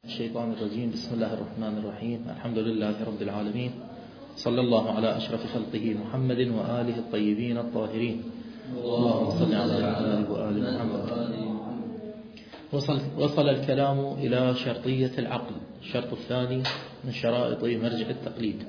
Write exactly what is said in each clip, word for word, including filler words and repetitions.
الشيطان الرجيم. بسم الله الرحمن الرحيم. الحمد لله رب العالمين، صلى الله على أشرف خلقه محمد وآله الطيبين الطاهرين. اللهم صل على محمد وآل محمد. وصل, وصل الكلام إلى شرطية العقل، الشرط الثاني من شرائط مرجع التقليد.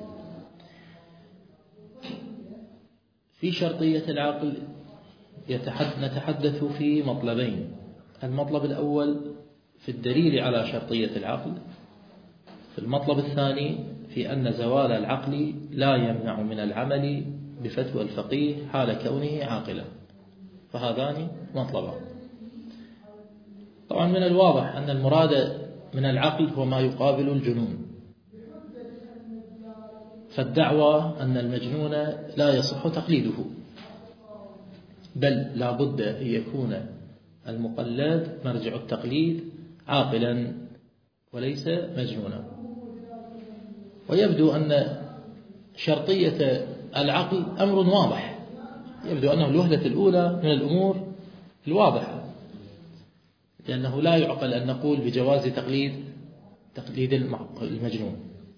في شرطية العقل نتحدث في مطلبين. المطلب الأول في الدليل على شرطية العقل، في المطلب الثاني في أن زوال العقل لا يمنع من العمل بفتوى الفقيه حال كونه عاقلا. فهذان مطلبان. طبعا من الواضح أن المراد من العقل هو ما يقابل الجنون، فالدعوى أن المجنون لا يصح تقليده، بل لا بد أن يكون المقلد مرجع التقليد عاقلا وليس مجنونا. ويبدو أن شرطية العقل أمر واضح، يبدو أنه الوهلة الأولى من الأمور الواضحة، لأنه لا يعقل أن نقول بجواز تقليد تقليد المجنون.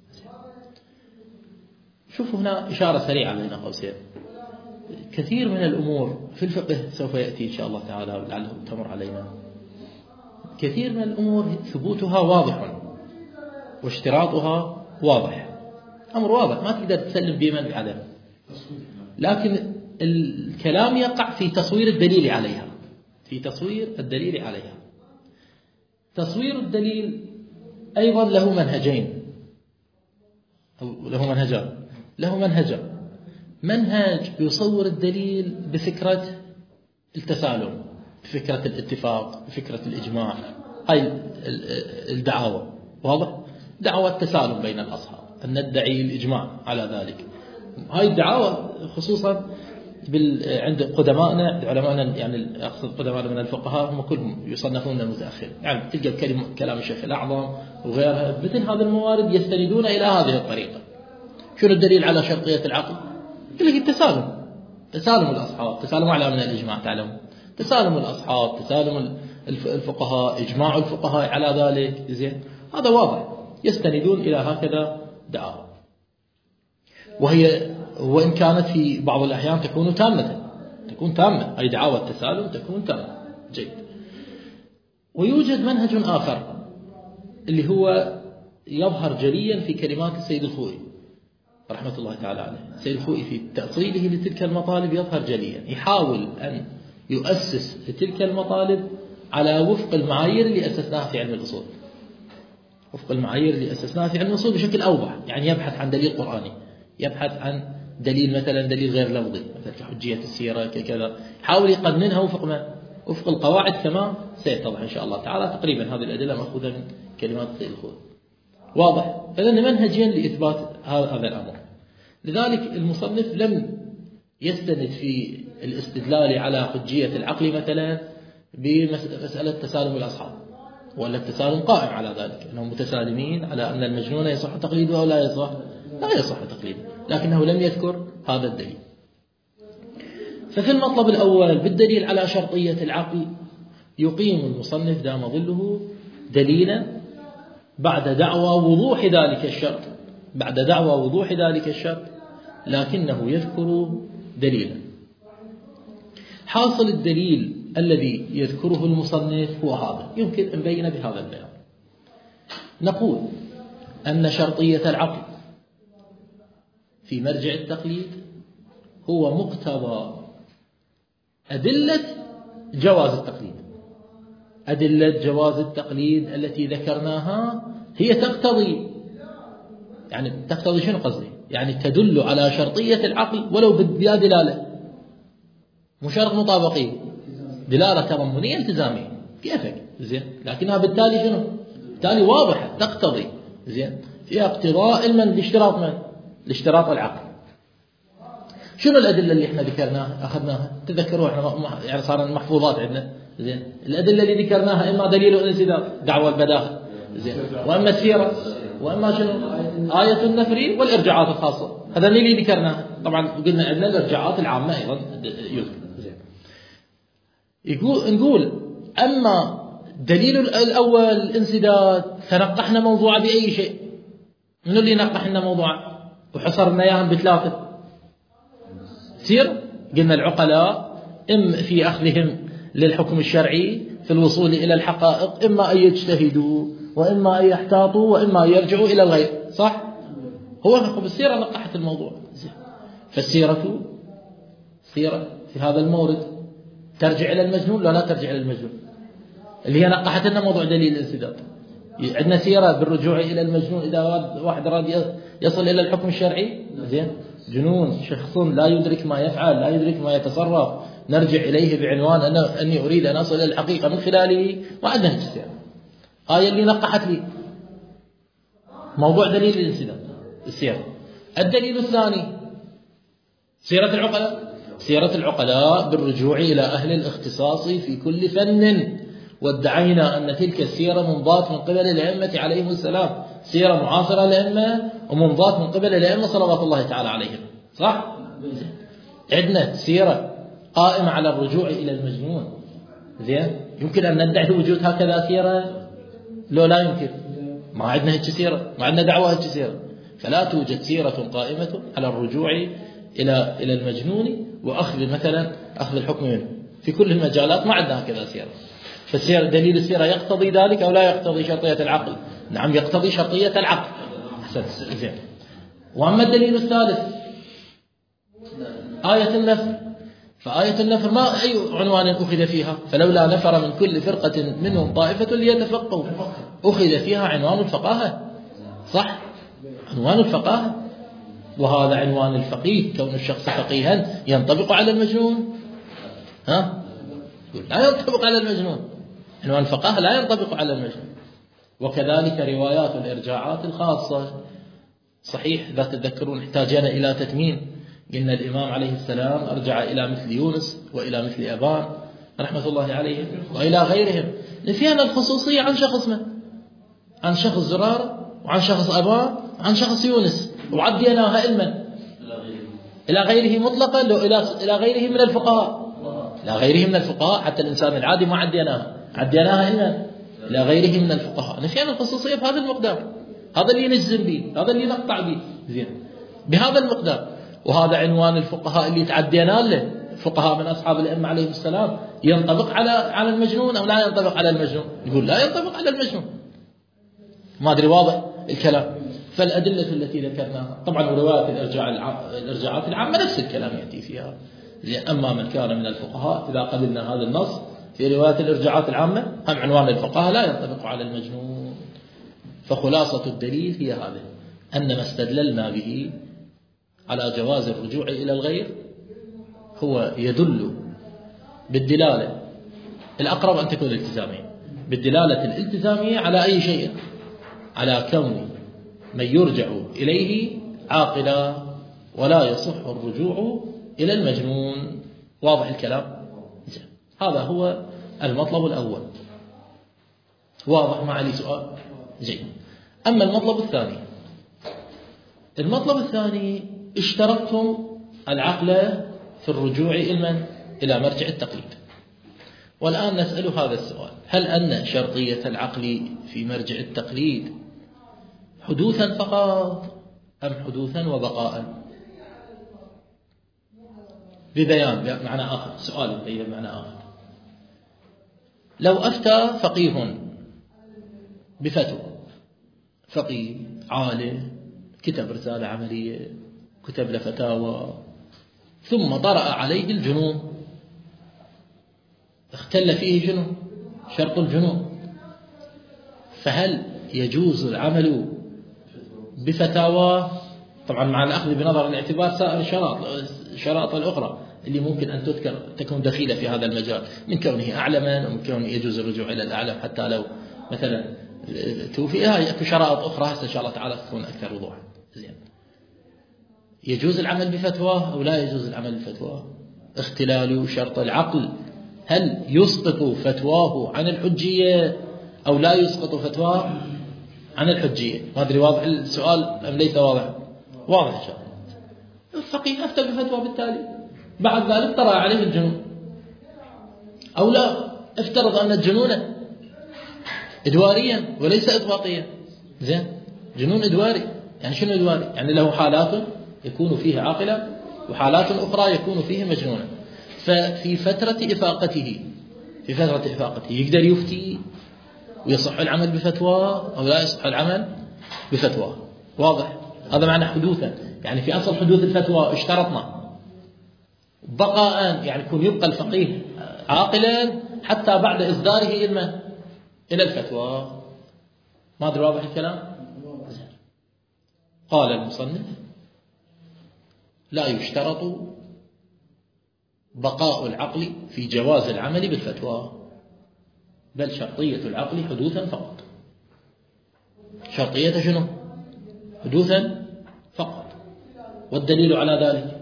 شوفوا هنا إشارة سريعة بين قوسين. كثير من الأمور في الفقه سوف يأتي إن شاء الله تعالى لعله تمر علينا، كثير من الأمور ثبوتها واضح واشتراطها واضح، أمر واضح ما تقدر تسلم بمن بعدم، لكن الكلام يقع في تصوير الدليل عليها، في تصوير الدليل عليها. تصوير الدليل أيضا له منهجين أو له منهجان له منهجان منهج يصور الدليل بفكرة التسالم، بفكرة الاتفاق، بفكرة الإجماع، هاي الدعاوى واضح، دعوى التسالم بين الأصحاب أن ندعي الإجماع على ذلك. هاي الدعاوى خصوصا عند قدمائنا علماءنا، يعني أقصد قدمائنا من الفقهاء هم كلهم يصنفون المتأخر، يعني تلقى الكلمة كلام الشيخ الأعظم وغيرها مثل هذه الموارد يستندون إلى هذه الطريقة. شنو الدليل على شرطية العقل؟ يقول لك التسالم، تسالم الأصحاب، تسالم على من الإجماع، تعلم تسالم الأصحاب، تسالم الفقهاء، إجماع الفقهاء على ذلك، زين هذا واضح، يستندون إلى هكذا دعاوى، وهي وإن كانت في بعض الأحيان تكون تامة تكون تامة أي دعاوى التسالم تكون تامة. جيد. ويوجد منهج آخر اللي هو يظهر جليا في كلمات السيد الخوئي رحمة الله تعالى عليه. السيد الخوئي في تأصيله لتلك المطالب يظهر جليا، يحاول أن يؤسس لتلك المطالب على وفق المعايير اللي أسسناها في علم الأصول، وفق المعايير اللي أسسناها في علم الأصول بشكل أوضح. يعني يبحث عن دليل قرآني، يبحث عن دليل مثلا دليل غير لفظي مثل كحجية السيرة كذا، يحاول يقننها وفق ما وفق القواعد كما سيتضح إن شاء الله تعالى. تقريبا هذه الأدلة مأخوذة من كلمات السيد الخوئي، واضح. فإن منهجين لإثبات هذا الأمر. لذلك المصنف لم يستند في الاستدلال على حجية العقل مثلا بمسألة تسالم الأصحاب، ولا التسالم قائم على ذلك أنهم متسالمين على أن المجنون يصح تقليده أو لا يصح لا يصح تقليده، لكنه لم يذكر هذا الدليل. ففي المطلب الأول بالدليل على شرطية العقل يقيم المصنف دام ظله دليلا بعد دعوى وضوح ذلك الشرط بعد دعوى وضوح ذلك الشرط لكنه يذكر دليلا. حاصل الدليل الذي يذكره المصنف هو هذا، يمكن أن نبين بهذا البيان. نقول أن شرطية العقل في مرجع التقليد هو مقتضى أدلة جواز التقليد. أدلة جواز التقليد التي ذكرناها هي تقتضي، يعني تقتضي شنو قصدي؟ يعني تدل على شرطية العقل ولو بلا دلالة، مو شرط مطابقية، دلالة تضمنية التزامية كيفك، زين، لكنها بالتالي شنو؟ بالتالي واضحة تقتضي، زين، فيها اقتضاء من الاشتراط من الاشتراط العقل. شنو الأدلة اللي احنا ذكرناها أخذناها؟ تذكروا احنا يعني صار المحفوظات عندنا، زين، الأدلة اللي ذكرناها إما دليل الانسداد دعوى البداهة، زين، وإما السيرة، وإما شنو؟ آية النفر والإرجاعات الخاصة. هذا اللي ذكرناها. طبعا قلنا عندنا الإرجاعات العامة أيضا يذكر، زين. يقول نقول أما الدليل الأول الانسداد، فنقحنا موضوعه بأي شيء. من اللي نقح لنا موضوعه وحصرنا إياهم بثلاثة؟ سير قلنا العقلاء إم في أخذهم للحكم الشرعي في الوصول إلى الحقائق إما أن يجتهدوا وإما أن يحتاطوا وإما أن يرجعوا إلى الغير، صح؟ هو بالسيرة نقحت الموضوع. فالسيرة سيرة في هذا المورد ترجع إلى المجنون، لا لا ترجع إلى المجنون، اللي هي نقحت لنا موضوع دليل الانسداد. عندنا سيرة بالرجوع إلى المجنون إذا واحد راد يصل إلى الحكم الشرعي، زين، جنون، شخص لا يدرك ما يفعل، لا يدرك ما يتصرف، نرجع إليه بعنوان أنا أني أريد أن أصل إلى الحقيقة من خلاله. ما عندنا هيك سيرة. آية اللي نقحت لي موضوع دليل الانسداد السيرة. الدليل الثاني سيرة العقلاء. سيرة العقلاء بالرجوع إلى أهل الاختصاص في كل فن، وادعينا أن تلك السيرة منضات من قبل الأئمة عليهم السلام، سيرة معاصرة للأئمة ومنضات من قبل الأئمة صلوات الله تعالى عليهم، صح؟ عندنا سيرة قائمة على الرجوع إلى المجنون، زين، يمكن أن ندعي وجود هكذا سيرة؟ لو لا يمكن، ما عندنا هيك سيرة، ما عندنا دعوة هيك سيرة. فلا توجد سيرة قائمة على الرجوع إلى إلى المجنون وأخذ مثلا أخذ الحكم منه في كل المجالات، ما عندنا هكذا سيرة. فالسيرة دليل السيرة يقتضي ذلك أو لا يقتضي شرطية العقل؟ نعم يقتضي شرطية العقل. أحسنت، زين. وأما الدليل الثالث آية النفر، فآية النفر ما أي عنوان أخذ فيها؟ فلولا نفر من كل فرقة منهم طائفة ليتفقهوا، أخذ فيها عنوان الفقاهة، صح؟ عنوان الفقاهة، وهذا عنوان الفقيه، كون الشخص فقيها ينطبق على المجنون؟ ها؟ لا ينطبق على المجنون، عنوان الفقاهة لا ينطبق على المجنون. وكذلك روايات الإرجاعات الخاصة، صحيح إذا تذكرون احتاجنا إلى تتميم، قلنا الإمام عليه السلام أرجع إلى مثل يونس وإلى مثل أبان رحمة الله عليهم وإلى غيرهم، نفينا الخصوصية عن شخص من؟ عن شخص زرارة وعن شخص أبان وعن شخص يونس، وعديناها علما إلى غيره مطلقا، لو إلى إلى غيره من الفقهاء، إلى غيره من الفقهاء، حتى الإنسان العادي ما عديناها، عديناها علما إلى غيره من الفقهاء. نفينا الخصوصية بهذا المقدار، هذا اللي نجزم به، هذا اللي نقطع به، زين، بهذا المقدار. وهذا عنوان الفقهاء اللي تعدينا له، فقهاء من أصحاب الأئمة عليهم السلام، ينطبق على على المجنون أو لا ينطبق على المجنون؟ يقول لا ينطبق على المجنون. ما أدري واضح الكلام. فالأدلة التي ذكرناها طبعا روايات الإرجاع الإرجاعات العامة نفس الكلام يأتي فيها. أما من كان من الفقهاء إذا قبلنا هذا النص في روايات الإرجاعات العامة هم عنوان الفقهاء لا ينطبق على المجنون. فخلاصة الدليل هي هذه، أن ما استدللنا به على جواز الرجوع إلى الغير هو يدل بالدلالة الأقرب أن تكون الالتزامية، بالدلالة الالتزامية على أي شيء؟ على كون من يرجع إليه عاقلا، ولا يصح الرجوع إلى المجنون. واضح الكلام؟ هذا هو المطلب الأول. واضح؟ ما علي سؤال؟ جيد. أما المطلب الثاني، المطلب الثاني اشترطتم العقل في الرجوع إلى إلى مرجع التقليد. والآن نسأل هذا السؤال: هل أن شرطية العقل في مرجع التقليد حدوثا فقط أم حدوثا وبقاء؟ ببيان بمعنى آخر، سؤال بمعنى آخر. لو أفتى فقيه بفتوى، فقيه عالم كتب رسالة عملية، كتب له فتاوى، ثم طرأ عليه الجنون، اختل فيه جنون، شرط الجنون، فهل يجوز العمل بفتاوى؟ طبعا مع الأخذ بنظر الاعتبار سائر الشرائط الشرائط الأخرى اللي ممكن أن تذكر تكون دخيلة في هذا المجال، من كونه أعلما ومن كونه يجوز الرجوع إلى الأعلم حتى لو مثلا توفيها. في شرائط أخرى هسه إن شاء الله تعالى تكون أكثر وضوحا. زين، يجوز العمل بفتواه أو لا يجوز العمل بفتواه؟ اختلال شرط العقل، هل يسقط فتواه عن الحجية أو لا يسقط فتواه عن الحجية؟ ما أدري واضح السؤال أم ليس واضح؟ واضح إن شاء الله. الفقيه أفتى بفتوى، بالتالي بعد ذلك طرأ عليه الجنون، أو لا افترض أن الجنون إدواريا وليس إطباقيا. زين، جنون إدواري يعني شنو إدواري؟ يعني له حالات يكون فيه عاقلا وحالات أخرى يكون فيه مجنونا. ففي فترة إفاقته في فترة إفاقته يقدر يفتي ويصح العمل بفتوى أو لا يصح العمل بفتوى. واضح؟ هذا معنى حدوثا. يعني في أصل حدوث الفتوى اشترطنا بقاء، يعني يكون يبقى الفقيه عاقلا حتى بعد إصداره إلى إلى الفتوى. ما أدري واضح الكلام؟ قال المصنف: لا يشترط بقاء العقل في جواز العمل بالفتوى، بل شرطية العقل حدوثا فقط. شرطية شنو؟ حدوثا فقط. والدليل على ذلك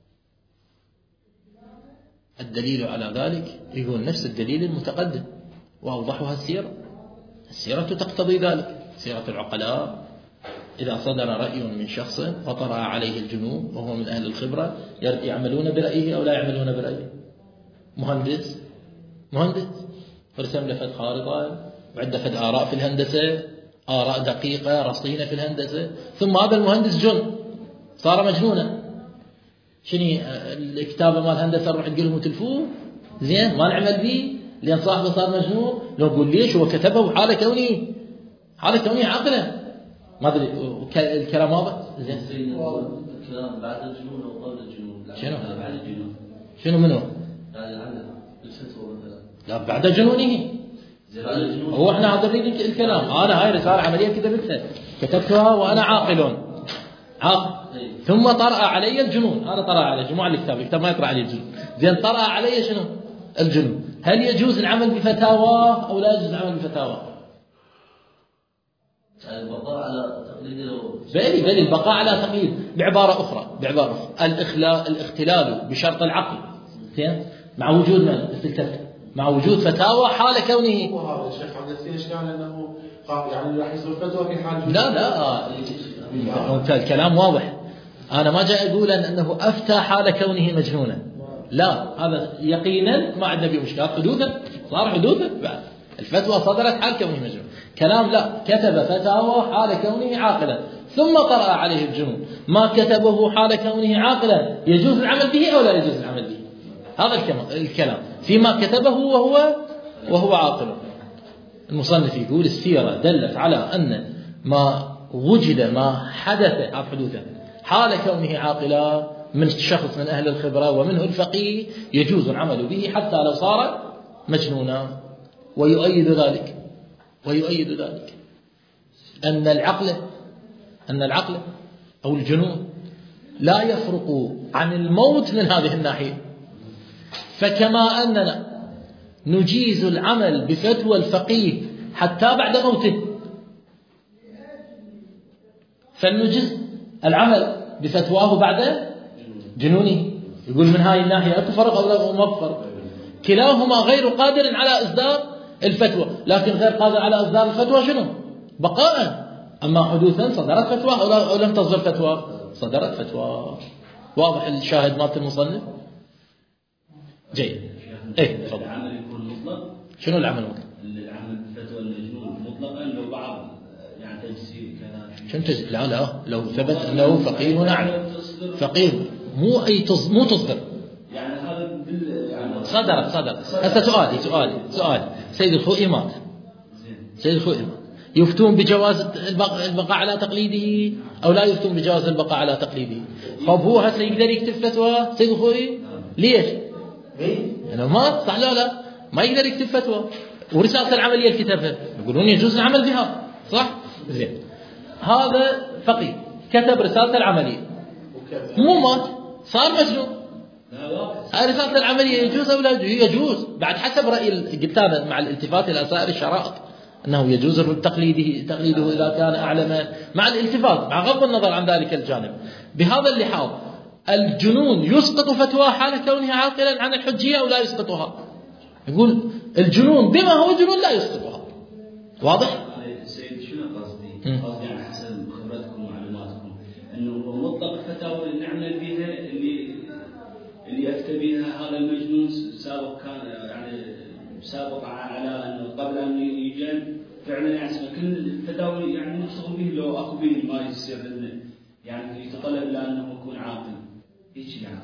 الدليل على ذلك يقول نفس الدليل المتقدم وأوضحها السيرة. السيرة تقتضي ذلك. سيرة العقلاء إذا صدر رأي من شخص وطرأ عليه الجنون وهو من أهل الخبرة يعملون برأيه أو لا يعملون برأيه. مهندس مهندس فرسم له فد خارطة وعنده فد آراء في الهندسة، آراء دقيقة رصينة في الهندسة، ثم هذا المهندس جن صار مجنونا. شنو الكتابة مال الهندسة نروح نقول لهم تلفوه زين ما نعمل به لأن صاحبه صار مجنون؟ لو نقول ليش هو كتبه حالة كوني حالة كوني عقله. ما أدري الكلام واضح؟ زين. الكلام بعد الجنون أو قبل الجنون؟ شنو؟ بعد الجنون. شنو منه؟ بعد عنده الفتوى مثلا. لا بعد جنونه. هو احنا هذا الكلام. أنا هاي رسالة عملية كتبتها كتبتها وأنا عاقل عاقل ثم طرأ علي الجنون. أنا طرأ علي جموع الكتاب الكتاب ما يطرأ علي الجنون. زين طرأ علي شنو؟ الجنون. هل يجوز العمل بفتاوى أو لا يجوز العمل بفتاوى؟ البقاء على تقليد بلي بلي البقاء على تقليد. بعبارة أخرى بعبارة أخرى الإخلاء الاختلال بشرط العقل زين مع وجود من التفت مع وجود فتاوى حال كونه. وهذا الشيخ عبد السيد قال انه يعني راح يصير فتوى في حال لا لا الكلام واضح. أنا ما جاء أقول أنه أفتى حال كونه مجنونا، لا هذا يقينا ما عندنا به مشكلة. حدوثا صار حدوثا بعد الفتوى صدرت حال كونه مجنون. كلام لا كتب فتاوى حال كونه عاقلا ثم طرأ عليه الجنون. ما كتبه حال كونه عاقلا يجوز العمل به أو لا يجوز العمل به؟ هذا الكلام فيما كتبه وهو وهو عاقل. المصنف يقول السيرة دلت على أن ما وجد ما حدث حدوثا حال كونه عاقلا من شخص من أهل الخبرة ومنه الفقيه يجوز العمل به حتى لو صار مجنونا. ويؤيد ذلك ويؤيد ذلك أن العقل أن العقل أو الجنون لا يفرق عن الموت من هذه الناحية. فكما أننا نجيز العمل بفتوى الفقيه حتى بعد موته فلنجز العمل بفتواه بعد جنونه. يقول من هاي الناحية أتفرق أو لا مفرق. كلاهما غير قادر على إصدار الفتوى، لكن غير قادر على إصدار الفتوى شنو؟ بقاء. أما حدوثا صدرت فتوى أو لم تصدر فتوى؟ صدرت فتوى. واضح الشاهد مالت المصنف؟ جيد. إيه تفضل. العمل يكون مطلق. شنو العمل مطلق؟ العمل بفتوى المجنون مطلقا لو بعض يعني تجسيد كذا. شنو تجسيد؟ لا لا لو ثبت أنه فقيه نعم فقيه مو أي تص... مو تصدر. يعني هذا بال يعني صدرت صدرت. هسه سؤالي سؤالي سؤالي سيد الخوئي مات. سيد الخوئي مات. يفتون بجواز البقاء على تقليده أو لا يفتون بجواز البقاء على تقليده؟ خب هو هسه يقدر يكتب فتوى سيد الخوئي؟ ليش؟ يعني مات صح لا لا ما يقدر يكتب فتوى ورسالة العملية اللي كتبها يقولون يجوز العمل بها صح؟ زين هذا فقيه كتب رسالة العملية مو مات صار مجنون. هاي رسالة العملية يجوز أو لا يجوز؟ بعد حسب رأي قلت أنا مع الالتفات إلى سائر الشرائط أنه يجوز تقليده تقليده إذا كان أعلم مع الالتفات مع غض النظر عن ذلك الجانب. بهذا اللحاظ الجنون يسقط فتوى حال كونه عاقلا عن الحجية أو لا يسقطها؟ يقول الجنون بما هو جنون لا يسقطها. واضح؟ سيد شنو قصدي؟ قصدي على حسب خبرتكم ومعلوماتكم أنه مطلق الفتاوى اللي نعمل بها اللي اللي أفتى بها هذا المجنون سابق كان يعني سابق على أنه قبل أن يجن فعلا يعني كل الفتاوي يعني نشتغل به لو اكو به ما يصير يعني يتطلب لانه يكون عاقل هيك يعني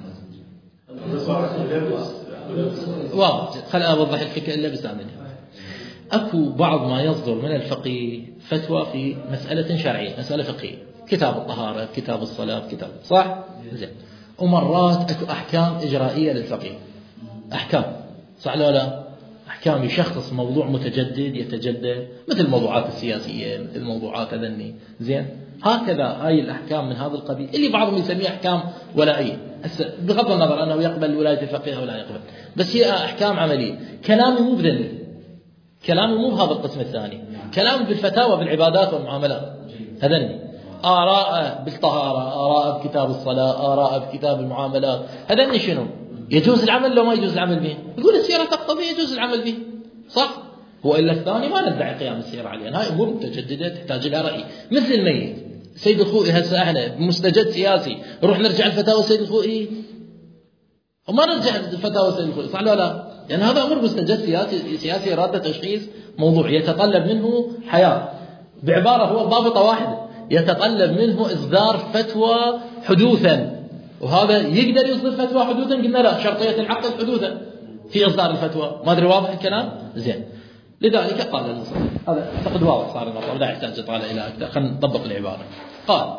واضح. خل اوضح الفكره الا بس اعملها. اكو بعض ما يصدر من الفقيه فتوى في مساله شرعيه، مساله فقهيه، كتاب الطهاره، كتاب الصلاه، كتاب صح زين. ومرات اكو احكام اجرائيه للفقيه، احكام صح ولا لا؟ احكام يشخص موضوع متجدد يتجدد، مثل الموضوعات السياسيه، مثل الموضوعات هذني زين. هكذا هاي الاحكام من هذا القبيل اللي بعضهم يسميها احكام ولائيه، بغض النظر انه يقبل ولايه الفقيه او لا يقبل، بس هي احكام عمليه. كلامي مو بذني، كلامي مو بهذا القسم الثاني، كلامي بالفتاوى بالعبادات والمعاملات هذني، آراء بالطهارة، آراء بكتاب الصلاة، آراء بكتاب المعاملات، هذني شنو؟ يجوز العمل لو ما يجوز العمل به؟ يقول السيرة تقتضي يجوز العمل به، صح؟ وإلا الثاني ما ندعي قيام السيرة عليه، هاي أمور متجددة تحتاج إلى رأي. مثل الميت، سيد الخوئي هسه احنا بمستجد سياسي نروح نرجع الفتاوى سيد الخوئي وما نرجع الفتاوى سيد الخوئي، صح ولا لا؟ يعني هذا أمر مستجد سياسي، سياسي راد تشخيص موضوع يتطلب منه حياة، بعبارة هو ضابطة واحدة، يتطلب منه إصدار فتوى حدوثا، وهذا يقدر يصدر فتوى حدوثا؟ قلنا لا، شرطية العقد حدوثا في إصدار الفتوى. ما أدري واضح الكلام؟ زين. لذلك قال المصنف، هذا أعتقد واضح صار المطلب، لا يحتاج إطالة إلى أكثر، خلينا نطبق العبارة. قال: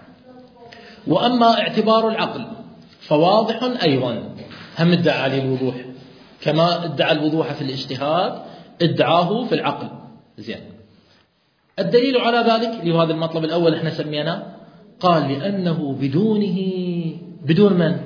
وأما اعتبار العقل فواضح أيضا، هم ادعى عليه الوضوح، كما ادعى الوضوح في الاجتهاد ادعاه في العقل. زين. الدليل على ذلك اللي هو هذا المطلب الأول احنا سميناه، قال لأنه بدونه، بدون من؟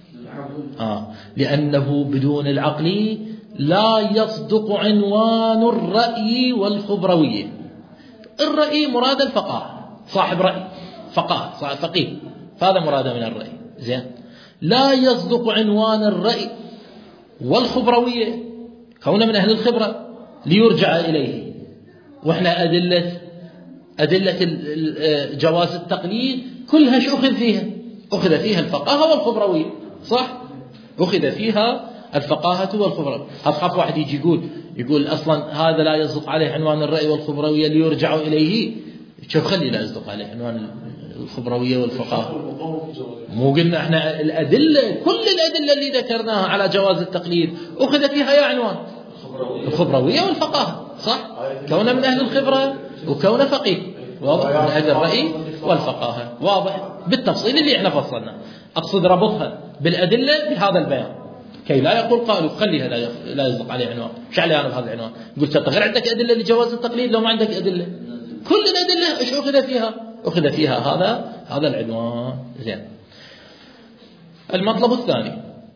آه لأنه بدون العقل لا يصدق عنوان الرأي والخبروية. الرأي مراد الفقاه، صاحب رأي، فقاه، صاحب فقيه، فهذا مراد من الرأي. زين. لا يصدق عنوان الرأي والخبروية، كون من أهل الخبرة ليرجع إليه. وإحنا أدلة أدلة جواز التقليد كلها شو أخذ فيها؟ أخذ فيها الفقاهة والخبروية، صح؟ أخذ فيها الفقاهة والخبروية. أخاف واحد يجي يقول يقول أصلا هذا لا يصدق عليه عنوان الرأي والخبروية ليرجع إليه. شوف خلي لا يصدق عليه عنوان الخبروية والفقاهة. مو قلنا احنا الأدلة، كل الأدلة اللي ذكرناها على جواز التقليد أخذ فيها يا عنوان الخبروية والفقاهة، صح؟ كون من أهل الخبرة وكون فقيه، واضح؟ من أهل الرأي والفقاهة، واضح بالتفصيل اللي احنا فصلنا. أقصد ربطها بالأدلة بهذا البيان، كي لا يقول قالوا خليها لا يصدق عليه عنوان. شو علي أنا بهذا العنوان؟ قلت غير عندك أدلة لجواز التقليد؟ لو ما عندك أدلة، كل الأدلة إيش أخذ فيها؟ أخذ فيها هذا هذا العنوان. زين. المطلب الثاني: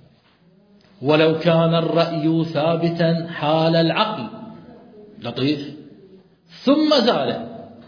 ولو كان الرأي ثابتا حال العقل، لطيف، ثم زال،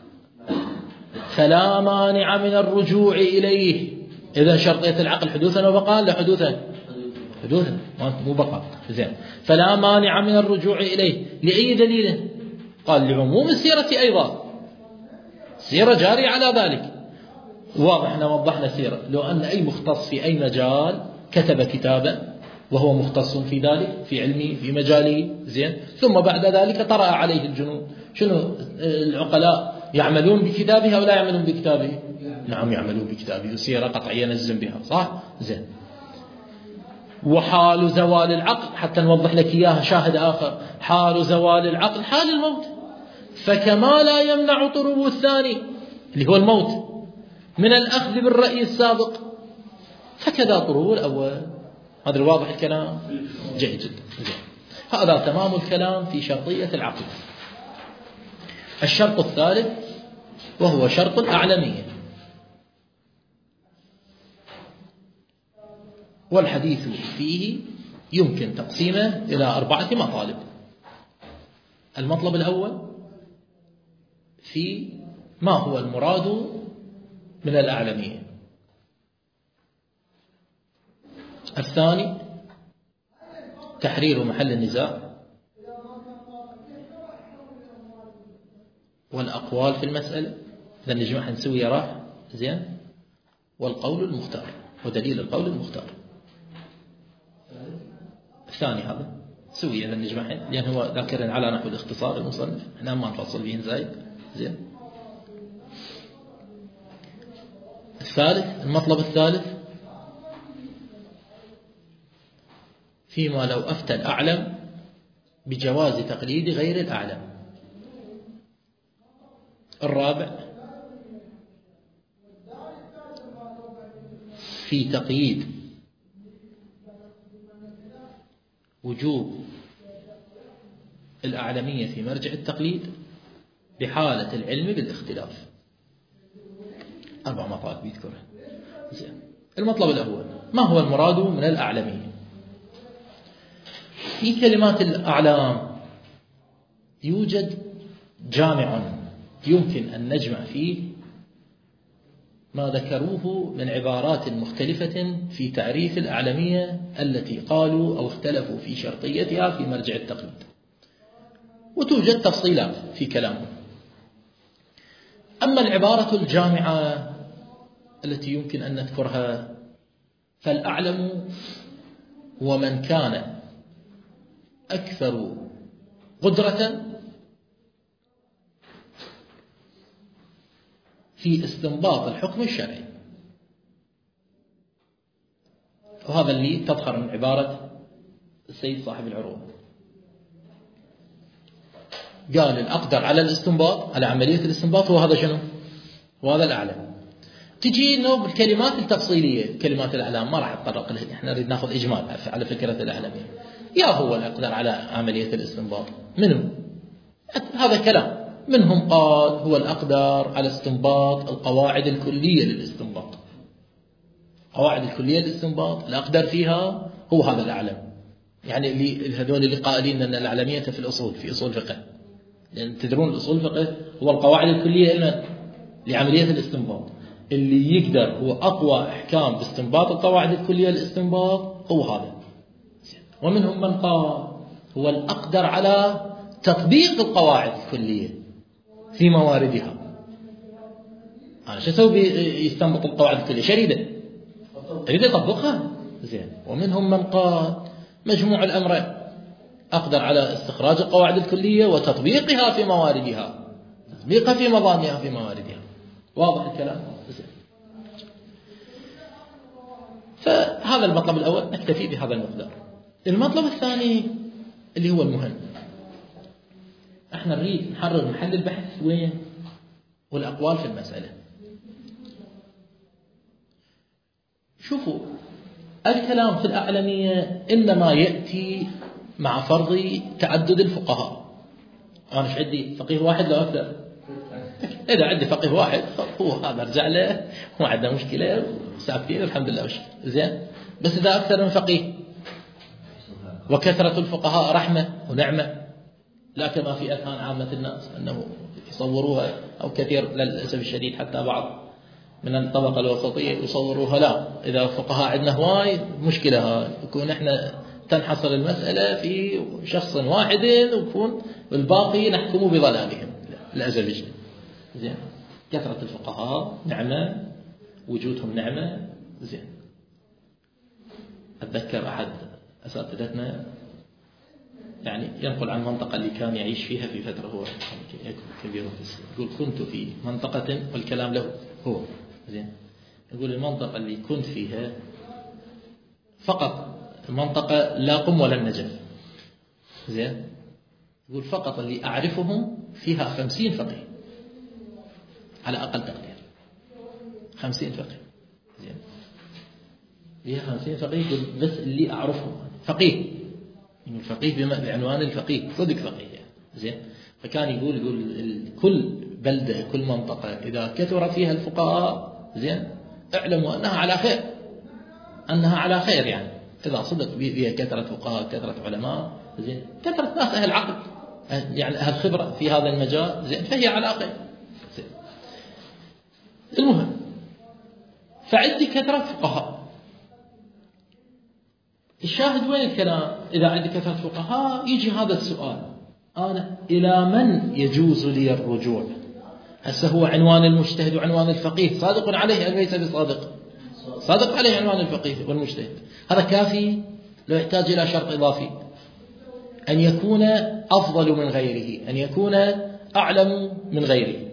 فلا مانع من الرجوع إليه. إذا شرطية العقل حدوثا وبقاء، لا حدوثا حدوثا مو بقاء. زين. فلا مانع من الرجوع إليه. لأي دليل؟ قال: لعموم السيرة أيضا، السيرة جارية على ذلك. واضح، احنا وضحنا السيرة. لو أن أي مختص في أي مجال كتب كتابا وهو مختص في ذلك، في علمه، في مجاله، زين، ثم بعد ذلك طرأ عليه الجنون، شنو العقلاء يعملون بكتابه أو لا يعملون بكتابه؟ نعم يعملون بكتابه، السيرة قطعية نجزم بها، صح؟ زين. وحال زوال العقل، حتى نوضح لك إياها شاهد آخر، حال زوال العقل حال الموت، فكما لا يمنع طروه الثاني اللي هو الموت من الأخذ بالرأي السابق، فكذا طروه الأول. هذا واضح الكلام؟ جيد جدا. هذا تمام الكلام في شرطية العقل. الشرط الثالث وهو شرط الأعلمية، والحديث فيه يمكن تقسيمه إلى أربعة مطالب. المطلب الأول في ما هو المراد من الأعلمية. الثاني تحرير محل النزاع والأقوال في المسألة، إذا نجمع نسوي راح زين، والقول المختار ودليل القول المختار. الثاني هذا سوية إذا نجمع الحين، لأن هو ذاكر على نحو الاختصار المصنف، احنا ما نفصل بين زايد. زين. الثالث، المطلب الثالث فيما لو أفتى الأعلم بجواز تقليد غير الأعلم. الرابع في تقييد وجوب الأعلمية في مرجع التقليد بحالة العلم بالاختلاف. أربع مطالب يذكرها. زين. المطلب الأول، ما هو المراد من الأعلمية؟ في كلمات الأعلام يوجد جامع يمكن أن نجمع فيه ما ذكروه من عبارات مختلفة في تعريف الأعلمية التي قالوا أو اختلفوا في شرطيتها في مرجع التقليد، وتوجد تفصيلات في كلامهم. أما العبارة الجامعة التي يمكن أن نذكرها، فالأعلم هو من كان أكثر قدرة في استنباط الحكم الشرعي، وهذا اللي تظهر من عبارة السيد صاحب العروض. قال الأقدر على الاستنباط، على عملية الاستنباط، وهذا شنو؟ وهذا الأعلم. تجي إنه بالكلمات التفصيلية، كلمات الأعلام ما راح أتطرق لها، إحنا نريد ناخذ إجمال على فكرة الأعلمية. يا هو الأقدر على عملية الاستنباط، منهم هذا كلام، منهم قال هو الأقدر على استنباط القواعد الكلية للاستنباط. قواعد الكلية للاستنباط الأقدر فيها هو هذا الأعلم. يعني اللي هذول اللي قائلين أن الأعلمية في الأصول، في أصول فقه، لأن تدرون الأصول فقه هو القواعد الكلية لعملية الاستنباط. اللي يقدر هو أقوى إحكام باستنباط القواعد الكلية للاستنباط هو هذا. ومنهم من قال هو الأقدر على تطبيق القواعد الكلية في مواردها. أنا شو أسوي يستنبط القواعد الكلية؟ شريدة يريد يطبقها. زين. ومنهم من قال مجموع الأمرين، أقدر على استخراج القواعد الكلية وتطبيقها في مواردها، تطبيقها في مضامنها في مواردها. واضح الكلام؟ زين. فهذا المطلب الأول، نكتفي بهذا المقدار. المطلب الثاني اللي هو المهم، احنا نريد نحرر محل البحث وين؟ والأقوال في المسألة. شوفوا، الكلام في الأعلمية إنما يأتي مع فرض تعدد الفقهاء. أنا مش عندي فقيه واحد لا أكثر. إذا عندي فقيه واحد هو هذا أرجع له، ما عندنا مشكلة، ساكتين الحمد لله. وش زين. بس إذا أكثر من فقيه، وكثرة الفقهاء رحمة ونعمة، لا كما في أذهان عامة الناس أنه يصوروها، أو كثير للأسف الشديد حتى بعض من الطبقة الوسطية يصوروها. لا، إذا فقهاء عندنا هواي مشكلة هاي، يكون إحنا تنحصر المسألة في شخص واحد ويكون الباقي نحكم بضلالهم للأسف الشديد. زين. كثرة الفقهاء نعمة، وجودهم نعمة. زين. أتذكر أحد أساتذتنا يعني ينقل عن منطقة اللي كان يعيش فيها في فترة، هو كبير في السن، يقول كنت في منطقة، والكلام له هو. زين. يقول المنطقة اللي كنت فيها فقط المنطقة لا قم ولا النجف. زين. يقول فقط اللي أعرفهم فيها خمسين فقيه على أقل تقدير، خمسين فقيه. زين. فيها خمسين فقيه. يقول بس اللي أعرفهم فقيه، يعني الفقيه بعنوان الفقيه، صدق فقيه. زين. فكان يقول يقول كل بلدة، كل منطقة إذا كثر فيها الفقهاء، زين، اعلموا أنها على خير، أنها على خير. يعني إذا صدق فيها كثرة فقهاء، كثرة علماء، زين، كثرة ناس أهل عقل، يعني أهل خبرة في هذا المجال، زين، فهي على خير. زين. المهم، فعندي كثرة فقهاء. الشاهد وين الكلام؟ إذا عندي كثرة فقهاء يجي هذا السؤال، أنا إلى من يجوز لي الرجوع؟ هسه هو عنوان المجتهد وعنوان الفقيه صادق عليه أم ليس بصادق؟ صادق عليه عنوان الفقيه والمجتهد. هذا كافي؟ لو يحتاج إلى شرط إضافي؟ أن يكون أفضل من غيره، أن يكون أعلم من غيره.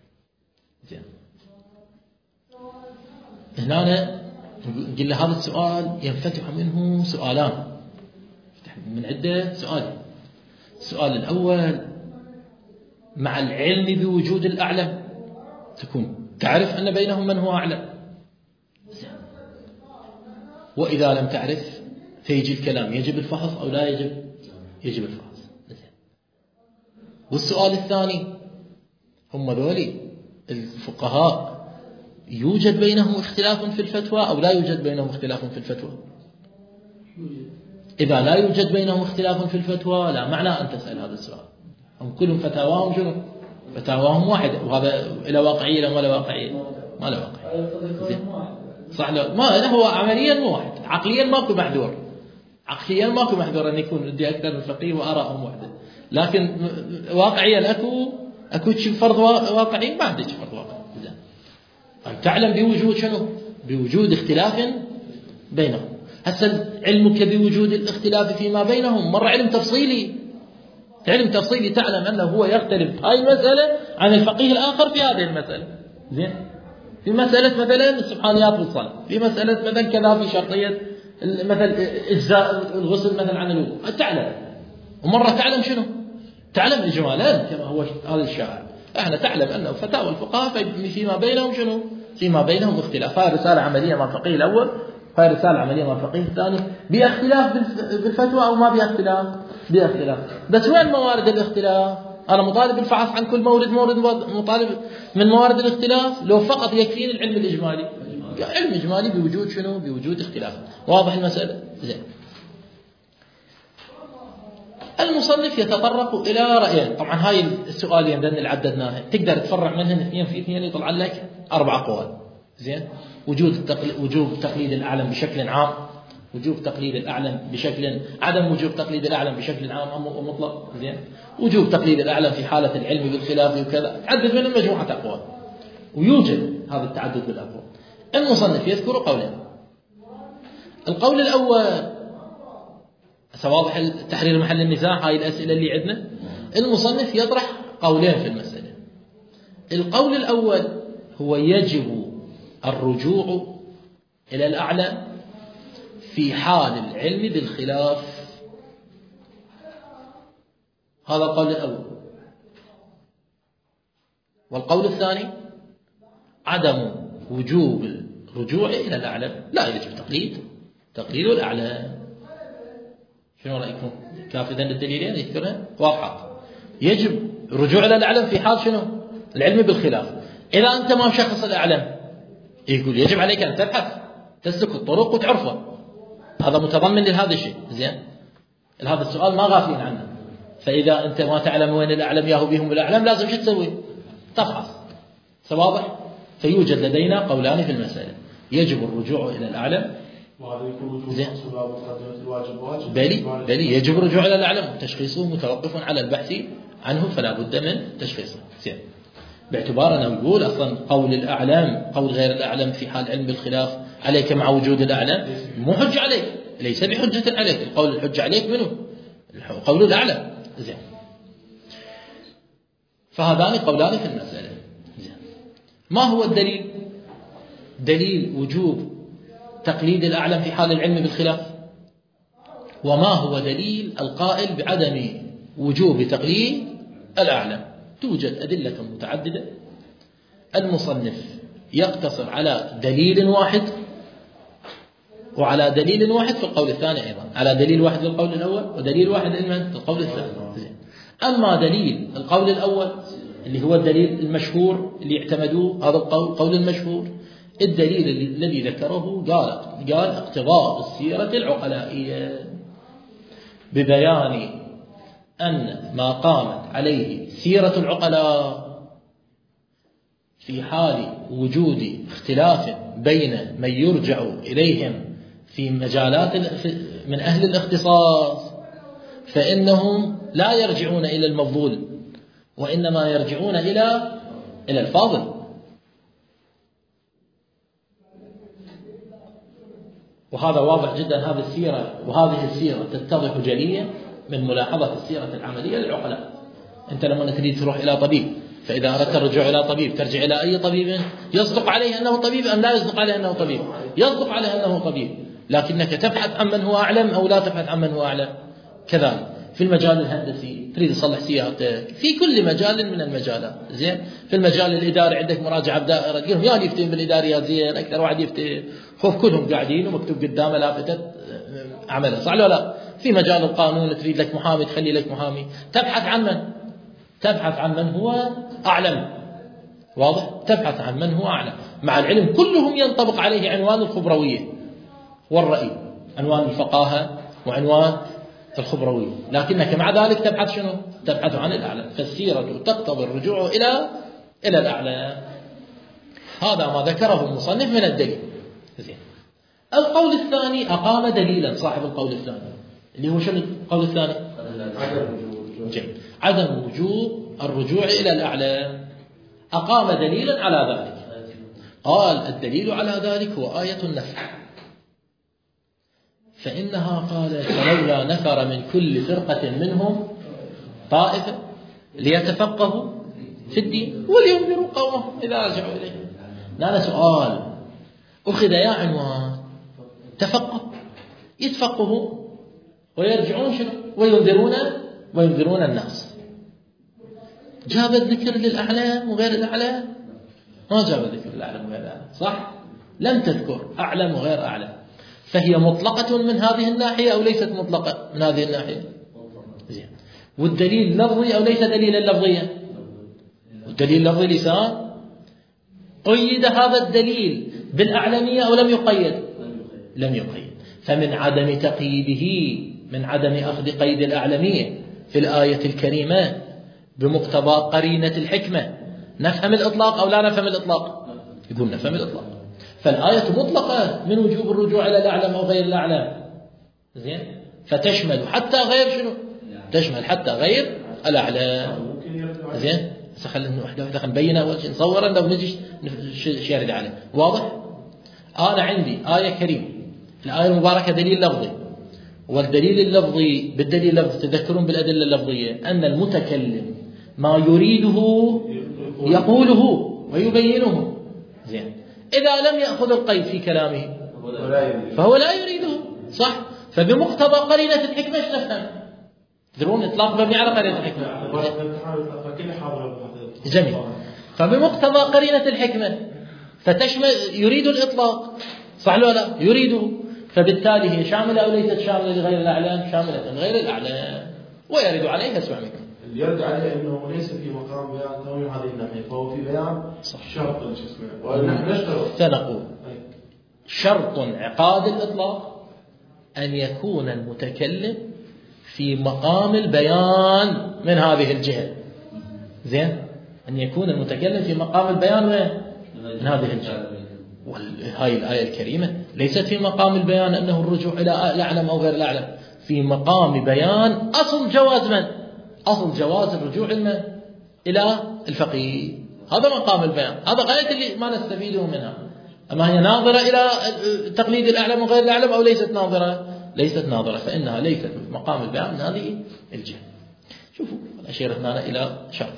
هنا قلنا هذا السؤال ينفتح منه سؤالان، من عدة سؤال. السؤال الأول: مع العلم بوجود الأعلم تكون تعرف أن بينهم من هو أعلم، وإذا لم تعرف فيجي الكلام يجب الفحص أو لا يجب؟ يجب الفحص. والسؤال الثاني: هم ذولي الفقهاء يوجد بينهم اختلاف في الفتوى أو لا يوجد بينهم اختلاف في الفتوى؟ إذا لا يوجد بينهم اختلاف في الفتوى لا معنى أن تسأل هذا السؤال. هم كلهم فتاواهم شنو؟ فتاواهم واحدة، وهذا إلى واقعية ولا واقعية؟ ما له واقعية. صح؟ لا ما هو عمليا مو واحد، عقليا ماكو محذور، عقليا ماكو محذور أن يكون عندي أكثر من فقيه وآرائهم واحدة، لكن واقعيا أكو أكو فرض واقعي؟ ما عندك فرض واقعي. أن تعلم بوجود شنو؟ بوجود اختلاف بينهم. هسه علمك بوجود الاختلاف فيما بينهم مرة علم تفصيلي، علم تفصيلي تعلم أنه هو يختلف هاي المسألة عن الفقيه الآخر في هذه المسألة. زين؟ في مسألة مثلا السبحانيات والصلاة، في مسألة مثلا كذا، في شرطية مثلا إجزاء الغسل مثلا عن الوضوء، تعلم. ومرة تعلم شنو؟ تعلم إجمالا كما هو هذا الشائع. احنا تعلم أنه فتاوى الفقهاء فيما بينهم شنو؟ فيما بينهم اختلاف. هاي رسالة عملية مع الفقيه الأول، هاي رسالة عملية مع الفقيه الثاني، باختلاف بالفتوى أو ما باختلاف؟ باختلاف. بس وين موارد الاختلاف؟ أنا مطالب بالفحص عن كل مورد مورد مطالب من موارد الاختلاف، لو فقط يكفيني العلم الإجمالي. علم إجمالي بوجود شنو؟ بوجود اختلاف. واضح المسألة؟ زين. المصنف يتطرق إلى رأيين. طبعا هاي السؤالين اللي عددناها تقدر تفرع منهن اثنين في اثنين يطلع لك أربع قوال. زين. وجود التقل... وجوب تقليد الأعلم بشكل عام، وجوب تقليد الأعلم بشكل عدم وجوب تقليد الأعلم بشكل عام ومطلق. زين. وجوب تقليد الأعلم في حالة العلم بالخلاف وكذا، تعدد من مجموعة أقوال، ويوجد هذا التعدد بالأقوال. المصنف يذكر قولين. القول الأول واضح تحرير محل النزاع، هاي الأسئلة اللي عندنا. المصنف يطرح قولين في المسألة. القول الأول هو يجب الرجوع إلى الأعلى في حال العلم بالخلاف. هذا القول الأول. والقول الثاني عدم وجوب الرجوع إلى الأعلى، لا يجب تقليد تقليد الأعلى. شنو رأيكم؟ كافي ذن الدليلين يذكرها واضحة. يجب الرجوع إلى الأعلم في حال شنو؟ العلم بالخلاف. إذا أنت ما مشخص الأعلم يقول يجب عليك أن تبحث تسلك الطرق وتعرفه، هذا متضمن لهذا الشيء. زين. هذا السؤال ما غافلين عنه. فإذا أنت ما تعلم وين الأعلم ياهو بهم الأعلم لازم شو تسوي؟ تفحص. واضح؟ فيوجد لدينا قولان في المسألة. يجب الرجوع إلى الأعلم. زين. بلي بلي يجب الرجوع إلى الأعلم، تشخيصه متوقف على البحث عنه فلا بد من تشخيصه. زين. باعتبار أنه يقول أصلا قول الأعلام قول غير الأعلم في حال علم بالخلاف عليك مع وجود الأعلم مو حجة عليك، ليس بحجة عليك. القول الحجة عليك منه قول الأعلم. زين. فهذان قولان في المسألة. زين. ما هو الدليل؟ دليل وجوب تقليد الأعلم في حال العلم بالخلاف. وما هو دليل القائل بعدم وجوب تقليد الأعلم؟ توجد أدلة متعددة. المصنف يقتصر على دليل واحد، وعلى دليل واحد في القول الثاني أيضا، على دليل واحد للقول الأول ودليل واحد للقول الثاني. أما دليل القول الأول اللي هو الدليل المشهور اللي اعتمدوه، هذا القول المشهور، الدليل الذي ذكره قال قال اقتضاء السيرة العقلائية ببيان أن ما قامت عليه سيرة العقلاء في حال وجود اختلاف بين من يرجع إليهم في مجالات من أهل الاختصاص فإنهم لا يرجعون إلى المفضول وإنما يرجعون إلى إلى الفاضل. وهذا واضح جدا. هذه السيرة وهذه السيرة تتضح جليا من ملاحظة السيرة العملية للعقلاء. أنت لما تريد تروح إلى طبيب، فإذا أردت الرجوع إلى طبيب ترجع إلى أي طبيب يصدق عليه أنه طبيب أم لا يصدق عليه أنه طبيب؟ يصدق عليه أنه طبيب، لكنك تبحث عن من هو أعلم أو لا تبحث عن من هو أعلم. كذلك في المجال الهندسي تريد تصلح سيارتك، في كل مجال من المجالات. زين، في المجال الإداري عندك مراجعة بدائرة، تقولهم يا يفتين بالإداريات زين، أكثر واحد يفتين، خوف كلهم قاعدين ومكتوب قدامه لافتة عمله، صح ولا لا؟ في مجال القانون تريد لك محامي، تخلي لك محامي، تبحث عن من؟ تبحث عن من هو أعلم. واضح؟ تبحث عن من هو أعلم، مع العلم كلهم ينطبق عليه عنوان الخبروية والرأي، عنوان الفقاهة وعنوان الخبروية، لكنك مع ذلك تبحث شنو؟ تبحث عن الأعلى. فالسيرة تقتضي الرجوع إلى إلى الأعلى. هذا ما ذكره المصنف من الدليل. زين. القول الثاني أقام دليلا، صاحب القول الثاني اللي هو شنو القول الثاني؟ جميل. عدم وجوب الرجوع إلى الأعلى. أقام دليلا على ذلك. قال الدليل على ذلك هو آية النفر، فإنها قال فلولا نفر من كل فرقة منهم طائفة ليتفقهوا في الدين ولينذروا قومهم إذا رجعوا إليه. هذا سؤال أخذ يا عنوان تفقه، يتفقهوا ويرجعون شنو؟ وينذرون وينذرون الناس. جاب الذكر للأعلام وغير الأعلام؟ ما جاب الذكر للأعلام وغير الأعلام، صح؟ لم تذكر أعلم وغير أعلم، فهي مطلقة من هذه الناحية أو ليست مطلقة من هذه الناحية؟ زين. والدليل لفظي أو ليس دليلا لفظيا؟ والدليل لفظي لسان. قيد هذا الدليل بالأعلمية أو لم يقيد؟ لم يقيد. فمن عدم تقييده، من عدم أخذ قيد الأعلمية في الآية الكريمة بمقتضى قرينة الحكمة، نفهم الإطلاق أو لا نفهم الإطلاق؟ يقول نفهم الإطلاق. فالآية مطلقة من وجوب الرجوع إلى الأعلم أو غير الأعلم. زين، فتشمل حتى غير شنو؟ تشمل حتى غير الأعلم. زين، خلينا واحدة واحدة نبينها أول شيء، نصورها لو نجي شيرد عليه. واضح؟ أنا عندي آية كريمة، الآية المباركة دليل لفظي، والدليل اللفظي بالدليل اللفظي تذكرون بالأدلة اللفظية أن المتكلم ما يريده يقوله ويبينه. زين، إذا لم يأخذ القيد في كلامه فهو لا يريده، صح؟ فبمقتضى قرينة الحكمة ايش نفهم؟ تدرون إطلاق مبني على قرينة الحكمة. جميل. فبمقتضى قرينة الحكمة فتشمل يريد الإطلاق، صح ولا لا؟ يريده، فبالتالي هي شاملة أو ليست شاملة لغير الأعلام؟ شاملة لغير الأعلام، ويرد عليه اسمع منك. يرد عليه أنه ليس في مقام بيان تنوين هذه الناحية، فهو في بيان شرط الجسم، ونحن نشترط فنقول شرط انعقاد الإطلاق أن يكون المتكلم في مقام البيان من هذه الجهة. زين، أن يكون المتكلم في مقام البيان من هذه الجهة. وهاي الآية الكريمة ليست في مقام البيان أنه الرجوع إلى الأعلم أو غير الأعلم، في مقام بيان أصل جواز من؟ أصل جواز الرجوع إلى الفقيه. هذا مقام البيان، هذا غاية اللي ما نستفيده منها. أما هي ناظرة إلى تقليد الأعلم وغير الأعلم أو ليست ناظرة؟ ليست ناظرة، فإنها ليست في مقام البيان من هذه الجهة. شوفوا أشير هنا إلى شرط.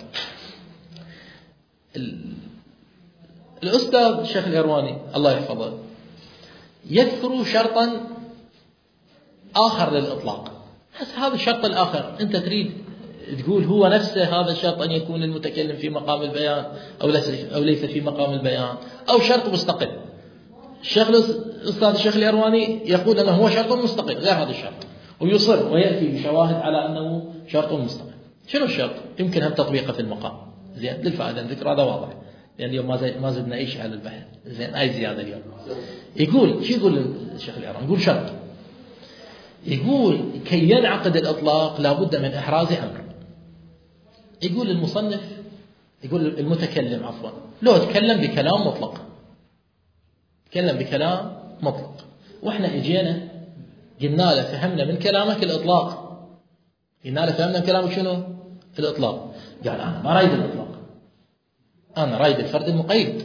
الأستاذ الشيخ الإرواني الله يحفظه يذكر شرطا آخر للإطلاق. هذا الشرط الآخر أنت تريد تقول هو نفسه هذا الشرط أن يكون المتكلم في مقام البيان أو ليس أو ليس في مقام البيان، أو شرط مستقل. الشيخ الأستاذ الشيخ الإرواني يقول أنه هو شرط مستقل غير هذا الشرط، ويصر ويأتي بشواهد على أنه شرط مستقل. شنو الشرط؟ يمكن هم تطبيقه في المقام. زين، للفائدة ذكر هذا واضح، لأن اليوم ما ما زدنا أي شيء على البحث. زين، أي زيادة اليوم. يقول شو يقول الشيخ الإيراني؟ يقول شرط، يقول كي ينعقد الإطلاق لابد من إحراز أمر. يقول المصنف، يقول المتكلم عفوا، لو تكلم بكلام مطلق، تكلم بكلام مطلق، وإحنا إجينا قلنا له فهمنا من كلامك الإطلاق، قلنا له فهمنا من كلامك شنو؟ الإطلاق. قال أنا ما رايد الإطلاق، أنا رايد الفرد المقيد.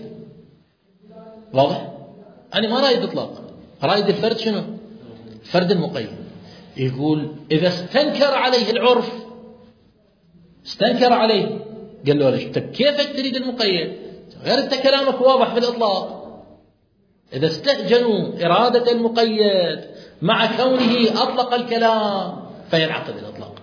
واضح؟ أنا ما رايد إطلاق، رايد الفرد شنو؟ الفرد المقيد. يقول إذا استنكر عليه العرف، استنكر عليه، قال له ليش طيب كيفك تريد المقيد؟ غير أنت كلامك واضح في الإطلاق. إذا استهجنوا إرادة المقيد مع كونه أطلق الكلام فينعقد الإطلاق.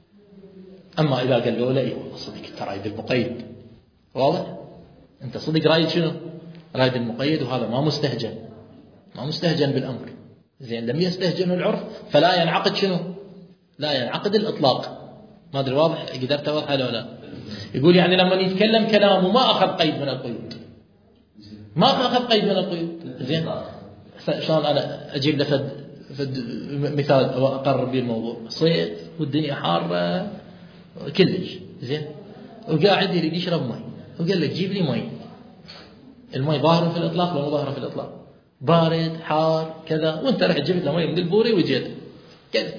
أما إذا قال له لا والله صدق ترى رايد المقيد، واضح؟ أنت صدق رايد شنو؟ رايد المقيد، وهذا ما مستهجن، ما مستهجن بالأمر. زين لم يستهجن العرف فلا ينعقد شنو؟ لا ينعقد الإطلاق. ما أدري واضح قدرت أوضح ولا لا؟ يقول يعني لما يتكلم كلامه ما أخذ قيد من القيود، ما أخذ قيد من القيود. زين شلون أنا أجيب له فد فد مثال وأقرر به الموضوع؟ صيف والدنيا حارة كلش، زين وقاعد يريد يشرب مي، وقال لك جيب لي مي. المي ظاهرة في الإطلاق ولا مو ظاهرة في الإطلاق؟ بارد حار كذا، وأنت رحت جبت له مي من البوري وجيت قلت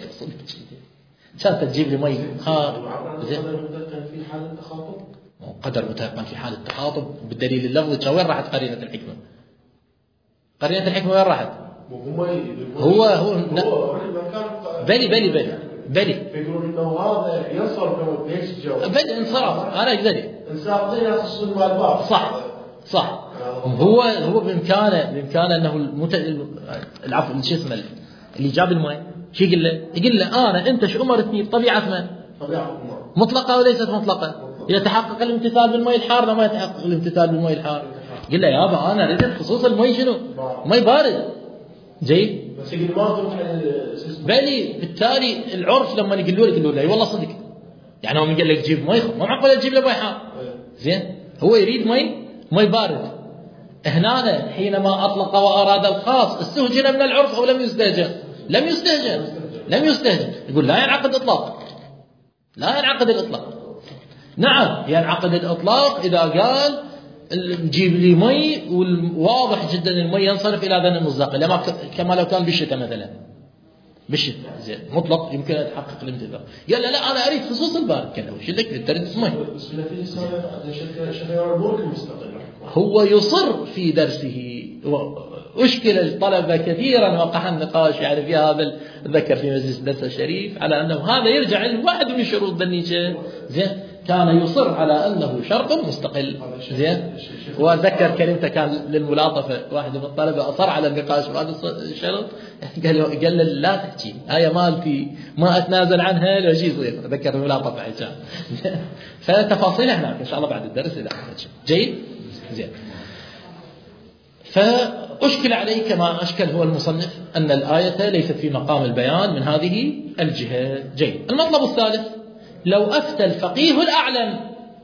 كانت تجيب لي مي حار. زين في حالة تخاطب، قدر متيقن في حالة تخاطب بالدليل اللفظي. وين راحت قرينة الحكمة؟ قرينة الحكمة وين راحت؟ هو هو بلي بلي بلي بلي يقولون انه هذا ينصرف ليش الجو بلي انصراف. انا اقدر انصراف غير يخص المال. صح صح. هو هو بامكانه بامكانه انه المت... العفو شو اسمه اللي جاب الماء شو يقول له؟ يقول له انا انت شو امرتني بطبيعه من؟ طبيعه مطلقه وليست مطلقه. يتحقق الامتثال بالماء الحار ولا ما يتحقق الامتثال بالماء الحار؟ قل له يابا انا ردت خصوص الماء شنو؟ ماء بارد. جيد بس يقول ما تروح بالي. بالتالي العرف لما يقولوا لك يقولوا له اي والله صدق، يعني هو من قال لك جيب ماء ما معقول تجيب له ماء حار. زين هو يريد ماء ماء بارد. هنا حينما اطلق واراد الخاص استهجن من العرف او لم يستهجن؟ لم يستهجن لم يستهجن. يقول لا ينعقد اطلاق، لا ينعقد الاطلاق. نعم ينعقد الاطلاق اذا قال جيب لي مي والواضح جدا المي ينصرف الى ذن المصداق، لما كما لو كان بالشتاء مثلا بالشتاء زين مطلق يمكن ان يتحقق الامتثال. قال لا لا انا اريد خصوص البارد كذا وش لك تريد مي. بس في شخيار الملك المستقل هو يصر في درسه. وأشكل الطلبة كثيرا وقع النقاش يعني في هذا ذكر في مجلس الدرس الشريف على أنه هذا يرجع لواحد من شروط ذنيجة. زين كان يصر على أنه شرط مستقل. زين وذكر كلمته كان للملاطفة، واحد من الطلبة أصر على النقاش بهذا الشرط قال قال له لا تحكي هاي مالتي ما أتنازل عنها لو شيء صغير. ذكر الملاطفة عشان فتفاصيل هناك إن شاء الله بعد الدرس إذا جيد. زين فأشكل عليه كما أشكل هو المصنف أن الآية ليست في مقام البيان من هذه الجهة. جيد. المطلب الثالث لو أفتى الفقيه الأعلم.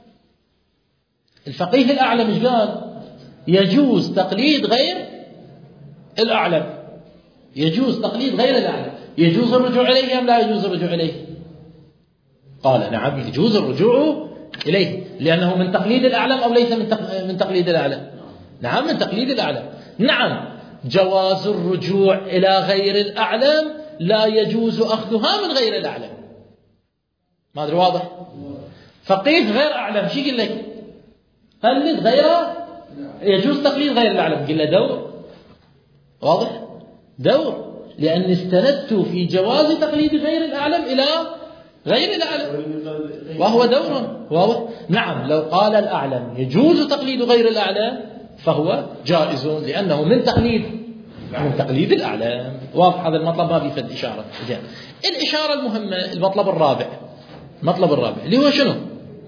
الفقيه الأعلم إيش قال؟ يجوز تقليد غير الأعلم. يجوز تقليد غير الأعلم. يجوز الرجوع إليه أم لا يجوز الرجوع إليه؟ قال نعم يجوز الرجوع إليه لأنه من تقليد الأعلم أو ليس من تقليد الأعلم؟ نعم من تقليد الأعلم. نعم جواز الرجوع إلى غير الأعلم لا يجوز أخذها من غير الأعلم. ما أدري واضح؟ فقيه غير أعلم شو يقول لك؟ قلد غيره يجوز تقليد غير الأعلم. قل له دور. واضح؟ دور لأن استندت في جواز تقليد غير الأعلم إلى غير الأعلم وهو دور. واضح؟ نعم لو قال الأعلم يجوز تقليد غير الأعلم فهو جائز لأنه من تقليد من تقليد الأعلام. واضح هذا المطلب ما فيه إشارة. زين الإشارة المهمة المطلب الرابع. المطلب الرابع اللي هو شنو؟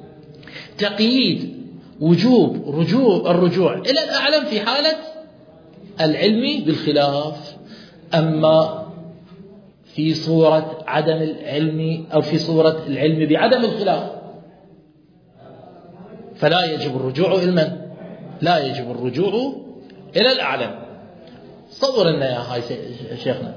تقييد وجوب رجوع الرجوع إلى الأعلم في حالة العلم بالخلاف. أما في صورة عدم العلم أو في صورة العلم بعدم الخلاف فلا يجب الرجوع إلى من؟ لا يجب الرجوع إلى الأعلم. صور لنا يا هاي شيخنا.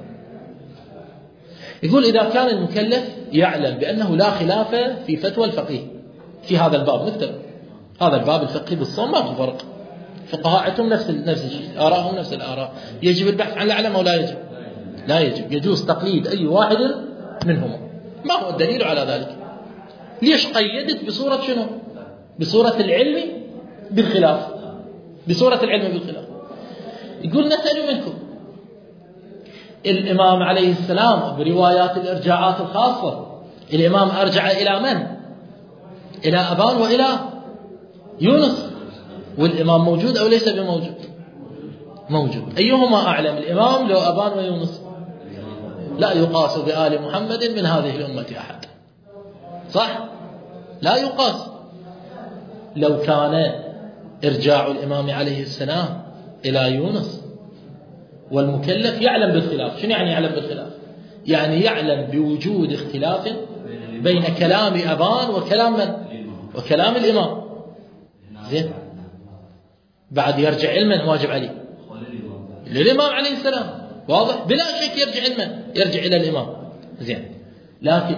يقول إذا كان المكلف يعلم بأنه لا خلاف في فتوى الفقيه في هذا الباب. نكتب هذا الباب الفقهي بالصوم ما في فرق. فقهاء نفس نفس الشيء، آراءهم نفس الآراء. يجب البحث عن الأعلم أو لا يجب؟ لا يجب. يجوز تقليد أي واحد منهما. ما هو الدليل على ذلك؟ ليش قيدت بصورة شنو؟ بصورة العلم بالخلاف. بصورة العلم بالخلاف. يقول نسأل منكم الإمام عليه السلام بروايات الإرجاعات الخاصة الإمام أرجع إلى من؟ إلى أبان وإلى يونس، والإمام موجود أو ليس بموجود؟ موجود. أيهما أعلم، الإمام لو أبان ويونس؟ لا يقاس بآل محمد من هذه الأمة أحد، صح؟ لا يقاس. لو كان إرجاع الإمام عليه السلام إلى يونس والمكلف يعلم بالخلاف، شنو يعني يعلم بالخلاف؟ يعني يعلم بوجود اختلاف بين كلام أبان وكلام من؟ وكلام الإمام. زين، بعد يرجع علما واجب عليه للإمام عليه السلام، واضح؟ بلا شك يرجع علما، يرجع إلى الإمام. زين، لكن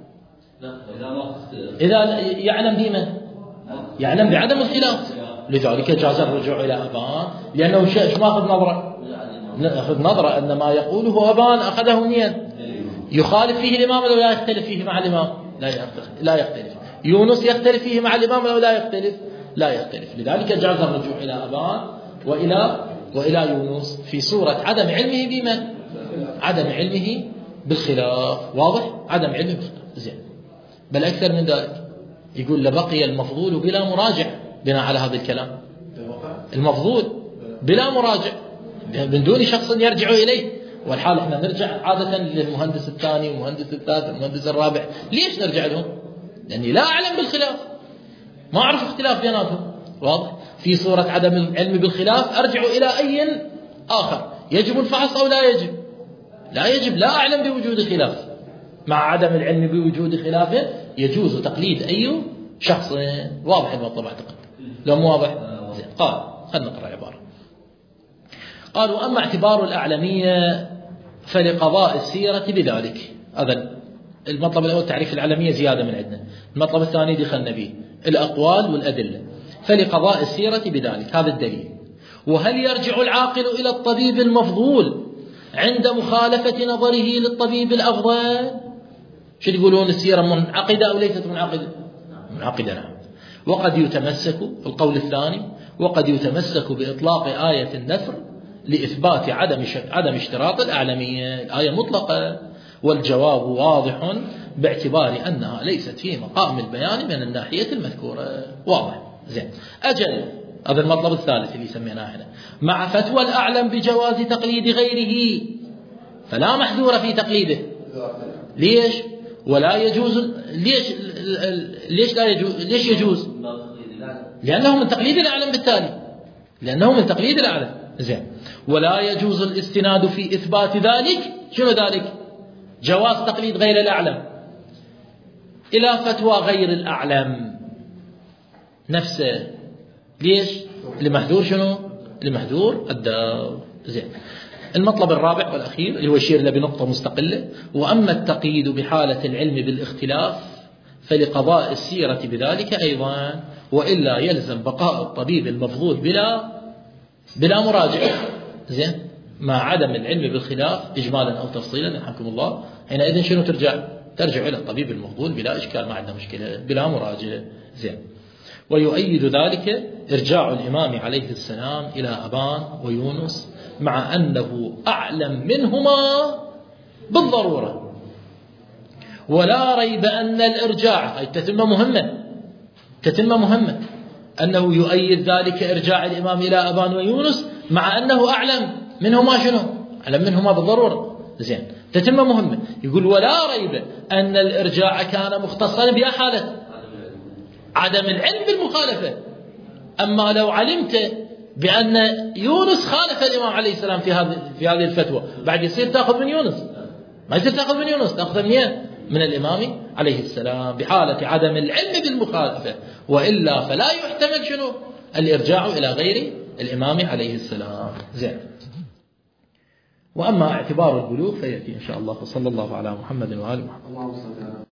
إذا يعلم بمن؟ يعلم بعدم الخلاف، لذلك جاز الرجوع إلى أبان، لأنه شيء ما أخذ نظرة، نأخذ نظرة أن ما يقوله أبان أخذه منين؟ يخالف فيه الإمام أو لا يختلف فيه مع الإمام؟ لا يختلف. يونس يختلف فيه مع الإمام أو لا يختلف؟ لا يختلف. لذلك جاز الرجوع إلى أبان وإلى وإلى يونس في صورة عدم علمه بمن؟ عدم علمه بالخلاف، واضح؟ عدم علمه بالخلاف. زين، بل أكثر من ذلك، يقول لبقي المفضول بلا مراجع بناء على هذا الكلام. المفضول بلا مراجع من دون شخص يرجع إليه، والحال احنا نرجع عادة للمهندس الثاني والمهندس الثالث والمهندس الرابع. ليش نرجع لهم؟ لأني لا أعلم بالخلاف، ما أعرف اختلاف بيناتهم، واضح؟ في صورة عدم العلم بالخلاف أرجع إلى أي آخر، يجب الفحص أو لا يجب؟ لا يجب، لا أعلم بوجود خلاف. مع عدم العلم بوجود خلاف يجوز تقليد أي شخص. واضح المطلب أعتقد؟ لو مو واضح؟ زين، قال خلنا نقرأ عبارة. قالوا: أما اعتبار الأعلمية فلقضاء السيرة بذلك. هذا المطلب الأول، تعريف العلمية زيادة من عندنا. المطلب الثاني دخلنا به الأقوال والأدلة. فلقضاء السيرة بذلك، هذا الدليل. وهل يرجع العاقل إلى الطبيب المفضول عند مخالفة نظره للطبيب الأفضل؟ شو يقولون، السيرة منعقدة أو ليست منعقدة؟ منعقدة، نعم. وقد يتمسك، القول الثاني، وقد يتمسك بإطلاق آية النثر لإثبات عدم عدم اشتراط الأعلمية. الآية مطلقة، والجواب واضح باعتبار أنها ليست في مقام البيان من الناحية المذكورة. واضح؟ زين، أجل، هذا المطلب الثالث اللي سميناه هنا. مع فتوى الأعلم بجواز تقليد غيره، فلا محذور في تقليده. ليش؟ ولا يجوز. ليش ليش لا يجوز؟ ليش يجوز؟ لأنه من تقليد الأعلم، بالتالي لأنه من تقليد الأعلم. زين، ولا يجوز الاستناد في إثبات ذلك. شنو ذلك؟ جواز تقليد غير الأعلم إلى فتوى غير الأعلم نفسه. ليش؟ لمحذور شنو؟ لمحذور الدار. زين، المطلب الرابع والأخير اللي هو يشير له بنقطة مستقلة: وأما التقييد بحالة العلم بالاختلاف فلقضاء السيرة بذلك أيضا، وإلا يلزم بقاء الطبيب المفضول بلا بلا مراجعة. زين، مع عدم العلم بالخلاف إجمالا أو تفصيلا، يرحمكم الله، حينئذ شنو ترجع؟ ترجع إلى الطبيب المفضول بلا إشكال، ما عندنا مشكلة، بلا مراجعة. زين، ويؤيد ذلك إرجاع الإمام عليه السلام إلى أبان ويونس، مع أنه أعلم منهما بالضرورة. ولا ريب أن الإرجاع، هذه تتمة مهمة، تتمة مهمة، أنه يؤيد ذلك إرجاع الإمام إلى أبان ويونس مع أنه أعلم منهما شنو؟ أعلم منهما بالضرورة. زين، تتمة مهمة. يقول: ولا ريب أن الإرجاع كان مختصا بها حالة عدم العلم بالمخالفة. أما لو علمت بأن يونس خالف الإمام عليه السلام في هذه في هذه الفتوى، بعد يصير تأخذ من يونس؟ ما يصير تأخذ من يونس، تأخذ منين؟ من الإمام عليه السلام بحالة عدم العلم بالمخالفة، وإلا فلا يحتمل شنو؟ الإرجاع إلى غير الإمام عليه السلام. زين، وأما اعتبار البلوغ فيأتي إن شاء الله. وصلى الله على محمد وآل محمد.